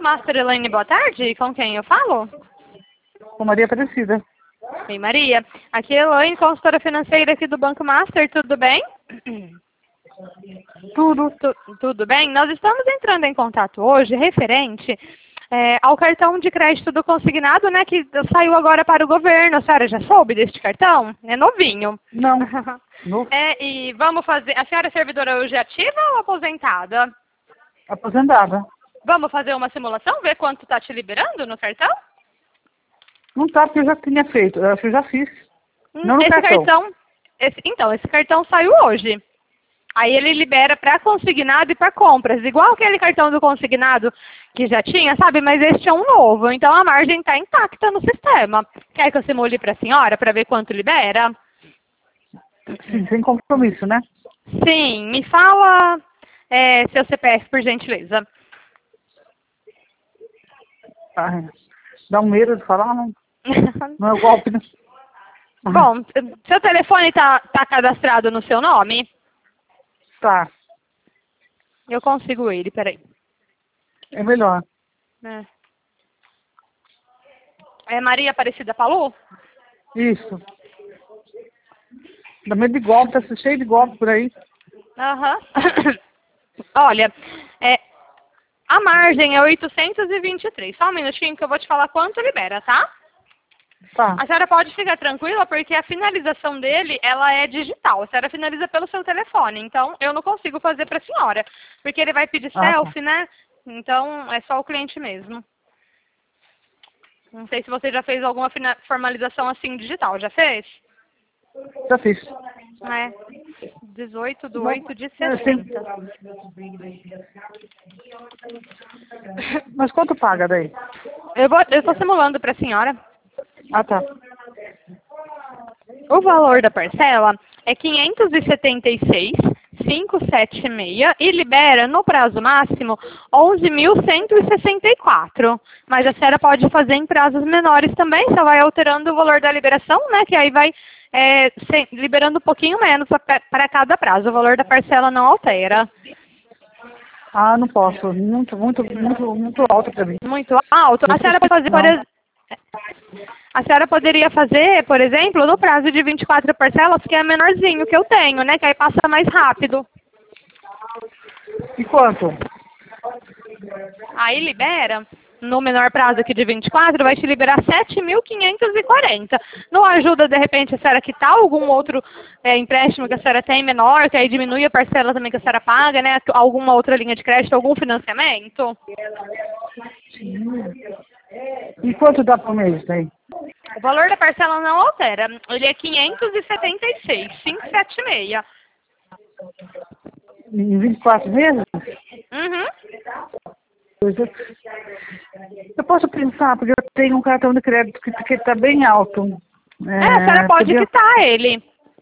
Master Elaine, boa tarde. Com quem eu falo? Com Maria Aparecida. Oi, Maria. Aqui é Elaine, consultora financeira aqui do Banco Master, tudo bem? Tudo. Tudo bem? Nós estamos entrando em contato hoje referente ao cartão de crédito do consignado, né, que saiu agora para o governo. A senhora já soube deste cartão? É novinho. Não. Novo. E vamos fazer... A senhora é servidora hoje ativa ou aposentada? Aposentada. Vamos fazer uma simulação, ver quanto está te liberando no cartão? Não tá, porque eu já tinha feito. Eu acho que eu já fiz. Não no Esse cartão. Esse cartão saiu hoje. Aí ele libera para consignado e para compras. Igual aquele cartão do consignado que já tinha, sabe? Mas este é um novo. Então a margem está intacta no sistema. Quer que eu simule para a senhora para ver quanto libera? Sim, sem compromisso, né? Sim. Me fala seu CPF, por gentileza. Dá um medo de falar, não? Não é o golpe, né? Bom, seu telefone tá cadastrado no seu nome? Tá. Eu consigo ele, peraí. É melhor. É Maria Aparecida Palu? Isso. Dá medo de golpe, tá cheio de golpe por aí. Aham. Olha, a margem é 823. Só um minutinho que eu vou te falar quanto libera, tá? Tá. A senhora pode ficar tranquila porque a finalização dele, ela é digital. A senhora finaliza pelo seu telefone. Então, eu não consigo fazer para a senhora. Porque ele vai pedir selfie, né? Então, é só o cliente mesmo. Não sei se você já fez alguma formalização assim digital. Já fez? Já fiz. 18/8/60. Mas quanto paga daí? Eu tô simulando para a senhora. Ah, tá. O valor da parcela é 576,576 e libera no prazo máximo 11.164. Mas a senhora pode fazer em prazos menores também, só vai alterando o valor da liberação, né? Que aí vai liberando um pouquinho menos para cada prazo. O valor da parcela não altera. Ah, não posso. Muito alto para mim. Muito alto? A senhora pode fazer, por exemplo... A senhora poderia fazer, por exemplo, no prazo de 24 parcelas, que é menorzinho que eu tenho, né? Que aí passa mais rápido. E quanto? Aí libera, no menor prazo aqui de 24, vai te liberar 7.540. Não ajuda, de repente, a senhora quitar algum outro empréstimo que a senhora tem menor, que aí diminui a parcela também que a senhora paga, né? Alguma outra linha de crédito, algum financiamento? E quanto dá por mês daí? O valor da parcela não altera. Ele é 576,576. Em 24 meses? Uhum. Eu posso pensar, porque eu tenho um cartão de crédito que está bem alto. A senhora pode quitar ele.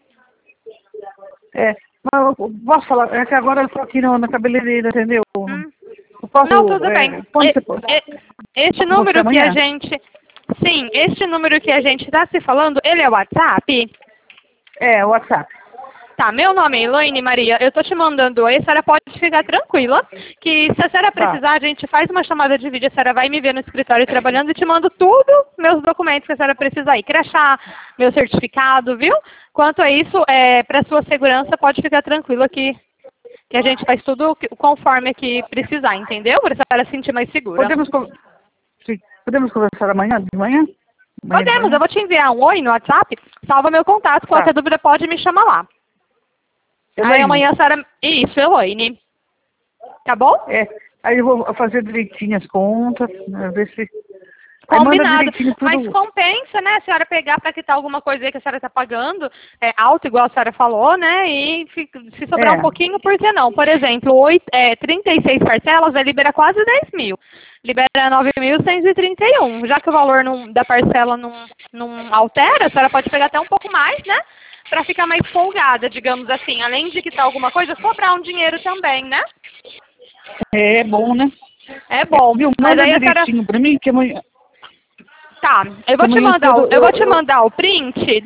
Mas eu posso falar, é que agora eu estou aqui na cabeleireira, entendeu? Eu posso, não, tudo bem. Este número que a gente... Sim, este número que a gente está se falando, ele é o WhatsApp? É, o WhatsApp. Tá, meu nome é Elaine Maria, eu tô te mandando oi, a senhora pode ficar tranquila, que se a senhora precisar, a gente faz uma chamada de vídeo, a senhora vai me ver no escritório trabalhando e te mando tudo, meus documentos que a senhora precisa aí, crachá, meu certificado, viu? Quanto a isso, para sua segurança, pode ficar tranquila que a gente faz tudo conforme que precisar, entendeu? Para a senhora se sentir mais segura. Podemos conversar amanhã, de manhã? Podemos, eu vou te enviar um oi no WhatsApp, salva meu contato, qualquer dúvida pode me chamar lá. Aí amanhã a senhora... Isso, Elaine. Tá bom? Aí eu vou fazer direitinho as contas, ver se... Combinado. Mas compensa, né, a senhora pegar para quitar alguma coisa aí que a senhora está pagando, alto, igual a senhora falou, né, e se sobrar um pouquinho, por que não? Por exemplo, 36 parcelas vai liberar quase 10 mil. Libera 9.131. Já que o valor da parcela não altera, a senhora pode pegar até um pouco mais, né, para ficar mais folgada, digamos assim. Além de quitar alguma coisa, sobrar um dinheiro também, né? É bom, né? É bom. Manda direitinho para mim, que amanhã... Tá, eu vou te mandar o print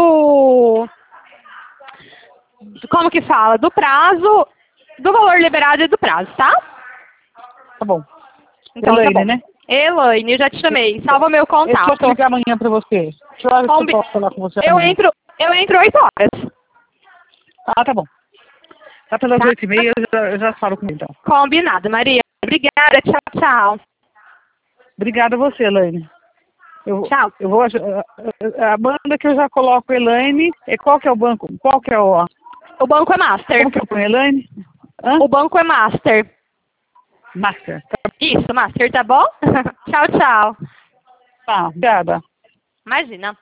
como que fala? Do prazo, do valor liberado e do prazo, tá? Tá bom. Então, Elaine, tá bom. né? Elaine, eu já te chamei. Salva meu Eu contato. posso ligar amanhã pra você. Que horas que eu posso falar com você Eu amanhã? entro 8 horas. Ah, tá bom. Tá pelas Tá? 8h30, eu já falo com ele, então. Combinado, Maria. Obrigada. Tchau, tchau. Obrigada a você, Elaine. Tchau. Eu vou... A banda que eu já coloco, Elaine... Qual que é o banco? Qual que é o... O banco é Master. Como que eu ponho, Elaine? Hã? O banco é Master. Master. Isso, Master, tá bom? Tchau, tchau. Tá, obrigada. Imagina.